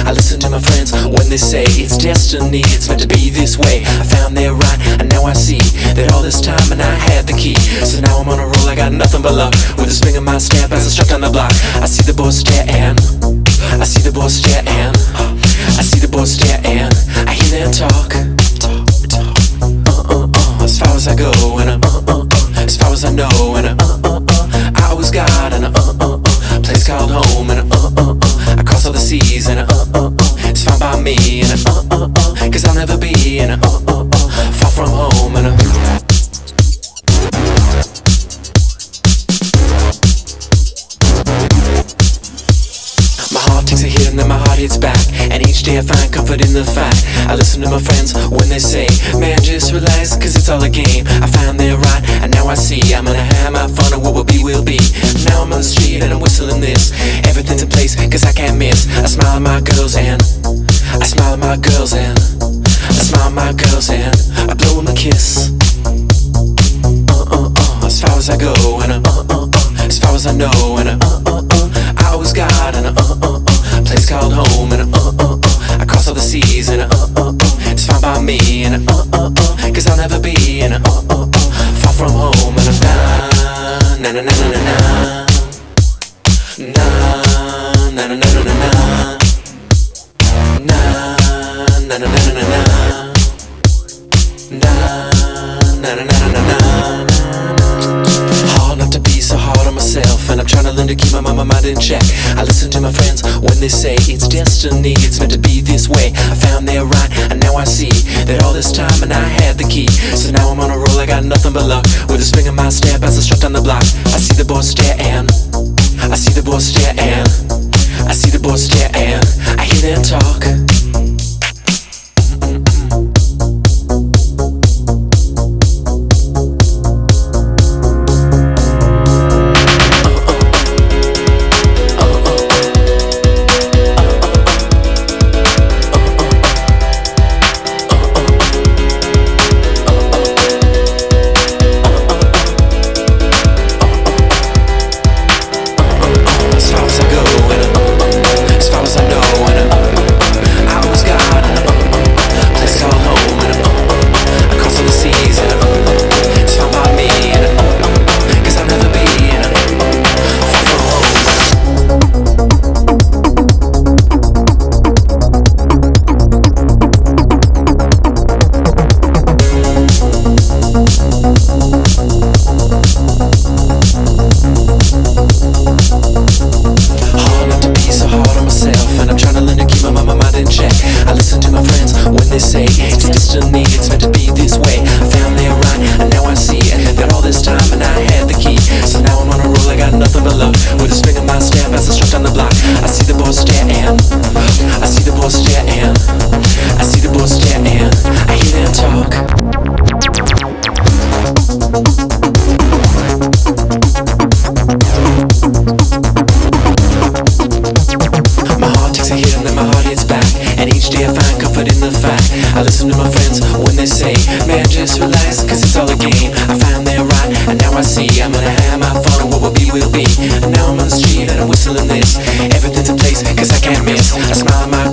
I listen to my friends when they say it's destiny, it's meant to be this way. I found they're right, and now I see that all this time and I had the key. So now I'm on a roll, I got nothing but luck. With a swing of my step as I struck down the block. I see the boys staring, I see the boys staring, I see the boys staring. I hear them talk. As far as I go, and as far as I know, and I always got a place called home, and across all the seas, and it's found by me, and cause I'll never be far from home, and my heart takes a hit and then my heart hits back. And each day I find comfort in the fact I listen to my friends when they say, man, just relax, cause it's all a game. I found they're right, and now I see I'm gonna have my fun, and what will be, will be. Now I'm on the street and I'm whistling this. Everything's in place, cause I can't miss. I smile at my girls and I smile at my girls and I smile at my girls and I blow them a kiss. As far as I go, and as far as I know, and I always got a place called home, and across all the seas, and it's found by me, and cause I'll never be far from home, and na na na na na na na na na na na na na na na na na na. Hard not to be so hard on myself, and I'm trying to learn to keep my mind in check. I listen to my friends when they say it's destiny, it's meant to be this way. I found they're right, and now I see that all this time and I had the key. So now I'm on a roll, I got nothing but luck. With a swing of my step as I struck down the block. I see the boys staring, I see the boys staring, I see the boys staring. I hear them talk. They say it's destiny, it's meant to be this way. I found they're right, and now I see that all this time and I had the key. So now I'm on a roll, I got nothing but luck. With a swing of my step as I struck down the block. I see the boys staring, I see the boys staring, I see the boys staring. I hear them talk. My heart takes a hit and then my heart hits back. And each day I find comfort in the fact I listen to my friends when they say, man, just relax, cause it's all a game. I found they're right, and now I see I'm gonna have my fun, and what will be, will be. And now I'm on the street and I'm whistling this. Everything's in place, cause I can't miss. I smile at my